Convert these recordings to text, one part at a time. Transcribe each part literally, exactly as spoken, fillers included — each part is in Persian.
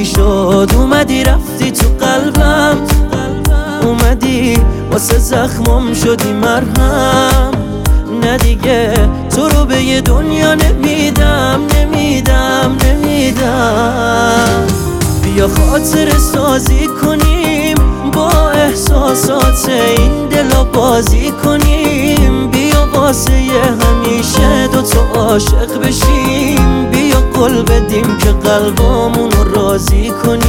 چی شد اومدی رفتی تو قلبم، اومدی واسه زخمم شدی مرهم. نه دیگه تو رو به یه دنیا نمیدم نمیدم نمیدم. بیا خاطر سازی کنیم با احساسات این دلا بازی کنیم. بیا واسه همیشه دوتا عاشق بشیم. بیا قول بدیم که قلبامونو راضی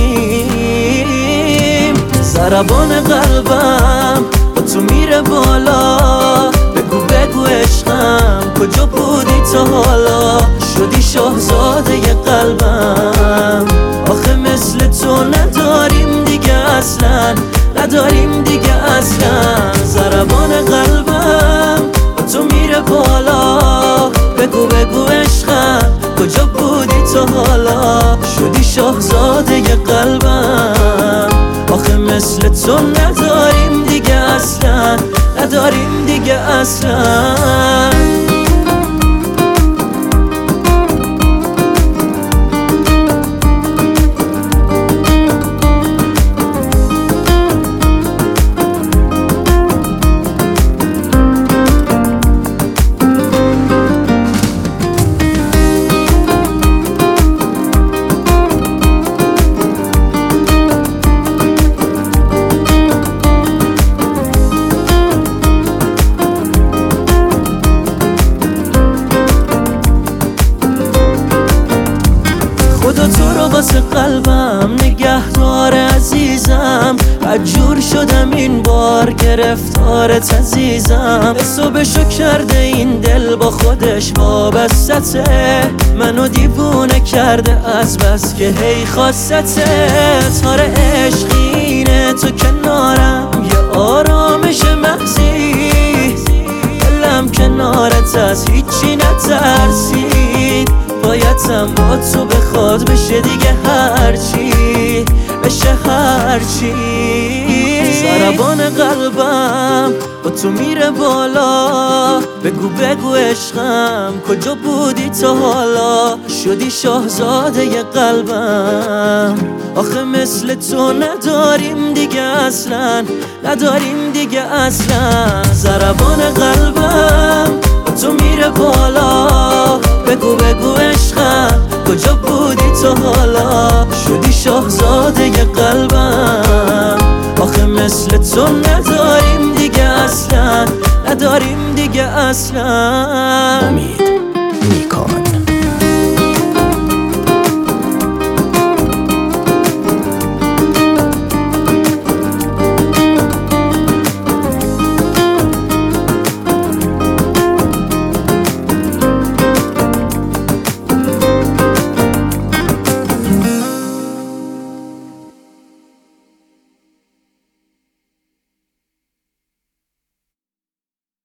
کنیم. ضربان قلبم با تو میره بالا، بگو بگو عشقم کجا بودی تا حالا؟ شدی شاهزاده ی قلبم، آخه مثل تو نداریم دیگه اصلا، نداریم دیگه اصلا. ضربان قلبم با تو میره بالا، بگو بگو عشقم کجا بودی تا حالا؟ شدی شاهزاده ی قلبم، آخه مثل تو نداریم دیگه اصلا، نداریم دیگه اصلا. خدا تو رو واسه قلبم نگهدار عزیزم. عجور شدم این بار گرفتارت عزیزم. حسابشو کرده این دل با خودش وابسته، منو دیوونه کرده از بس که هی خواستته. تار عشقینه تو کنارم یه آرامش محضی، دلم کنارت از هیچی نترسید. بایدم با تو بخواد بشه دیگه هرچی بشه هرچی. ضربان قلبم با تو میره بالا، بگو بگو عشقم کجا بودی تا حالا؟ شدی شاهزاده ی قلبم، آخه مثل تو نداریم دیگه اصلا، نداریم دیگه اصلا. ضربان قلبم با تو میره بالا، بگو بگو عشقم کجا بودی تا حالا؟ شدی شاهزاده ی قلبم، آخه مثل تو نداریم دیگه اصلا، نداریم دیگه اصلا.